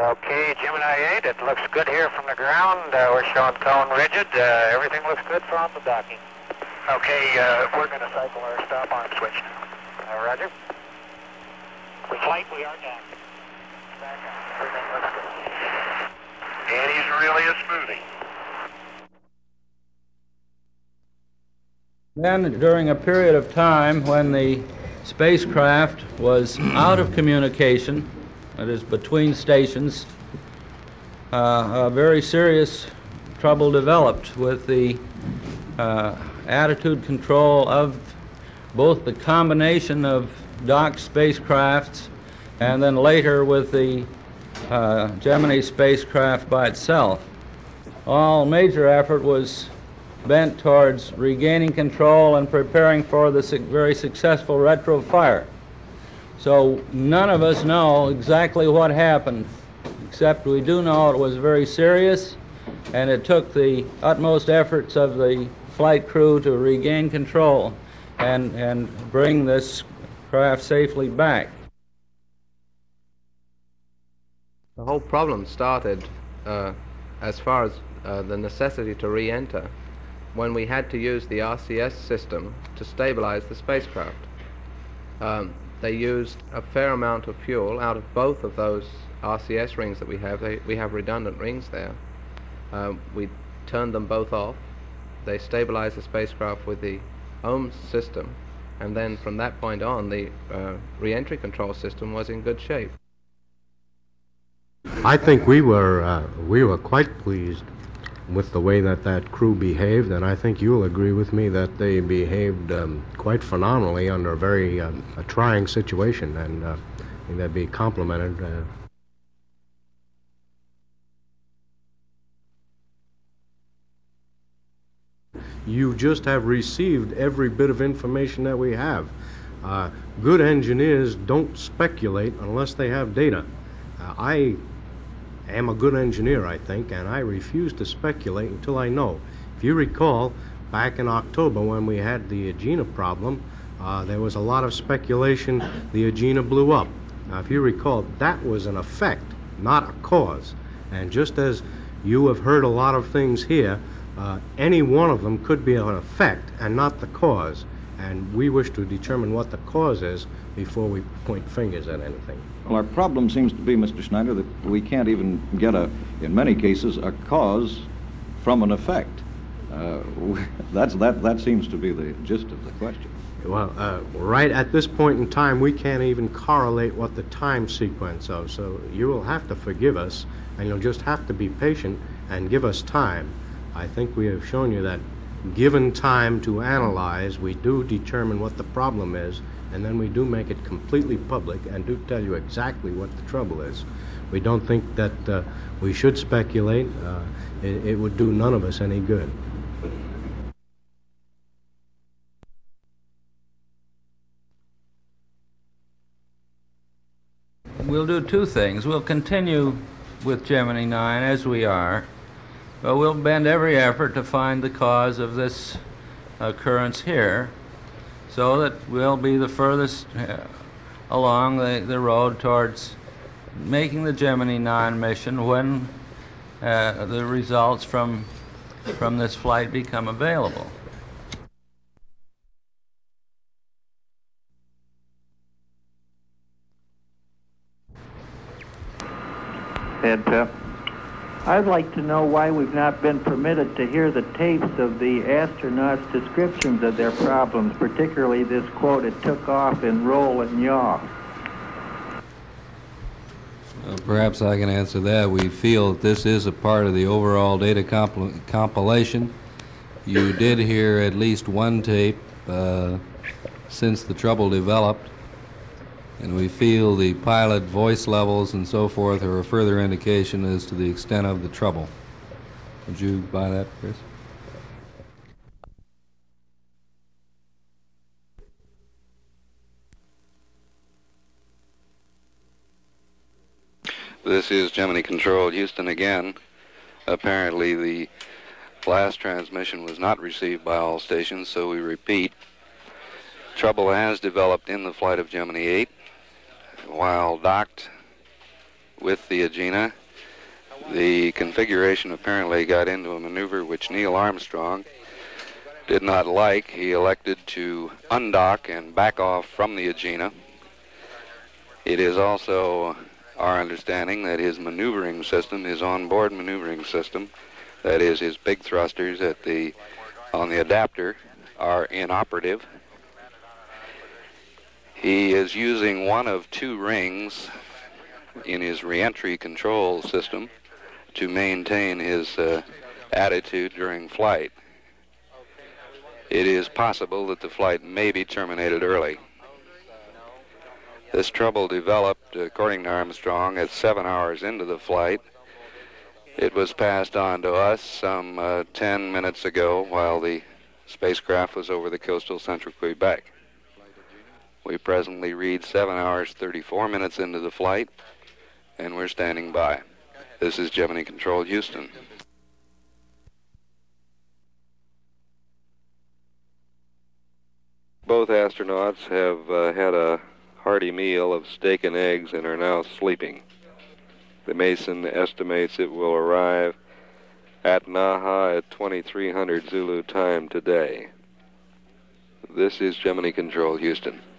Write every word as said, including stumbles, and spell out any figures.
Okay, Gemini eight, it looks good here from the ground. Uh, we're showing cone rigid. Uh, everything looks good from the docking. Okay, uh, we're going to cycle our stop arm switch now. Uh, roger. We flight, we are down. Back on. Everything looks good. And he's really a smoothie. Then, during a period of time when the spacecraft was out of communication, that is, between stations, uh, a very serious trouble developed with the uh, attitude control of both the combination of docked spacecrafts and then later with the uh, Gemini spacecraft by itself. All major effort was bent towards regaining control and preparing for the su- very successful retro fire. So none of us know exactly what happened, except we do know it was very serious, and it took the utmost efforts of the flight crew to regain control and, and bring this craft safely back. The whole problem started uh, as far as uh, the necessity to re-enter when we had to use the R C S system to stabilize the spacecraft. Um, they used a fair amount of fuel out of both of those R C S rings that we have. They, we have redundant rings there. Uh, we turned them both off. They stabilized the spacecraft with the O M S system, and then from that point on, the uh, re-entry control system was in good shape. I think we were uh, we were quite pleased with the way that that crew behaved, and I think you'll agree with me that they behaved um, quite phenomenally under a very um, a trying situation, and uh, I think that'd be complimented. Uh, you just have received every bit of information that we have. Uh, good engineers don't speculate unless they have data. Uh, I am a good engineer, I think, and I refuse to speculate until I know. If you recall, back in October when we had the Agena problem, uh, there was a lot of speculation the Agena blew up. Now, if you recall, that was an effect, not a cause. And just as you have heard a lot of things here, uh, any one of them could be an effect and not the cause. And we wish to determine what the cause is before we point fingers at anything. Well, our problem seems to be, Mister Schneider, that we can't even get a, in many cases, a cause from an effect. Uh, that's, that, that seems to be the gist of the question. Well, uh, right at this point in time, we can't even correlate what the time sequence of, so you will have to forgive us, and you'll just have to be patient and give us time. I think we have shown you that given time to analyze, we do determine what the problem is, and then we do make it completely public and do tell you exactly what the trouble is. We don't think that uh, we should speculate. Uh, it, it would do none of us any good. We'll do two things. We'll continue with Gemini nine as we are, but we'll bend every effort to find the cause of this occurrence here, so that we'll be the furthest uh, along the, the road towards making the Gemini nine mission when uh, the results from, from this flight become available. Ed Pep. I'd like to know why we've not been permitted to hear the tapes of the astronauts' descriptions of their problems, particularly this quote, "It took off in roll and yaw." Well, perhaps I can answer that. We feel that this is a part of the overall data compil compilation. You did hear at least one tape uh, since the trouble developed, and we feel the pilot voice levels and so forth are a further indication as to the extent of the trouble. Would you buy that, Chris? This is Gemini Control, Houston again. Apparently the last transmission was not received by all stations, so we repeat. Trouble has developed in the flight of Gemini eight. While docked with the Agena. The configuration apparently got into a maneuver which Neil Armstrong did not like. He elected to undock and back off from the Agena. It is also our understanding that his maneuvering system, his onboard maneuvering system, that is his big thrusters at the on the adapter, are inoperative. He is using one of two rings in his reentry control system to maintain his uh, attitude during flight. It is possible that the flight may be terminated early. This trouble developed, according to Armstrong, at seven hours into the flight. It was passed on to us some uh, ten minutes ago while the spacecraft was over the coastal central Quebec. We presently read seven hours, thirty-four minutes into the flight, and we're standing by. This is Gemini Control, Houston. Both astronauts have uh, had a hearty meal of steak and eggs and are now sleeping. The Mason estimates it will arrive at Naha at twenty-three hundred Zulu time today. This is Gemini Control, Houston.